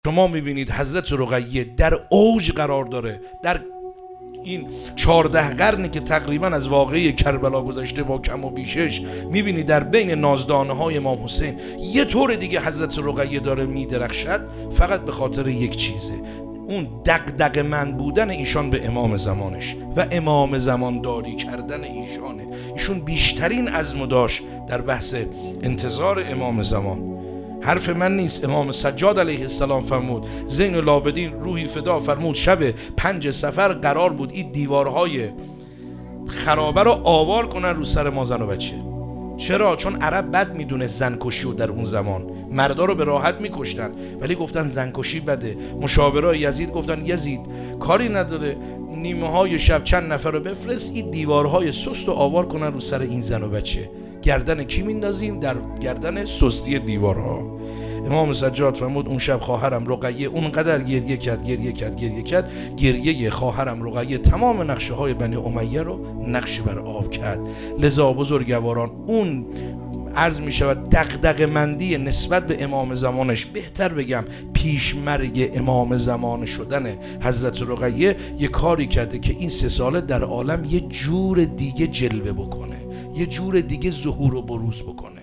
شما میبینید حضرت رقیه در اوج قرار داره، در این 14 قرنی که تقریبا از واقعه کربلا گذشته با کم و بیشش، میبینید در بین نازدانه های امام حسین یه طور دیگه حضرت رقیه داره میدرخشد، فقط به خاطر یک چیزه، اون دغدغه‌مند بودن ایشان به امام زمانش و امام زمان داری کردن ایشانه. ایشون بیشترین عزم داشت در بحث انتظار امام زمان. حرف من نیست، امام سجاد علیه السلام فرمود، زین العابدین روحی فدا فرمود، شب 5 صفر قرار بود این دیوارهای خرابه رو آوار کنن رو سر ما زن و بچه. چرا؟ چون عرب بد میدونه زنکشی رو. در اون زمان مردا رو به راحت میکشتن، ولی گفتن زنکشی بده. مشاورای یزید گفتن یزید کاری نداره، نیمه های شب چند نفر رو بفرست این دیوارهای سست رو آوار کنن رو سر این زن و بچه. گردن کی میندازیم؟ در گردن سستی دیوارها. امام سجاد فرمود اون شب خواهرم رقیه اونقدر گریه کرد گریه خواهرم رقیه تمام نقشه های بنی امیه رو نقش بر آب کرد. لذا بزرگواران اون عرض می شود دغدغه‌مندی نسبت به امام زمانش، بهتر بگم پیشمرگ امام زمان شدن حضرت رقیه، یه کاری کرده که این 3 ساله در عالم یه جور دیگه جلوه بکنه، یه جور دیگه ظهور و بروز بکنه.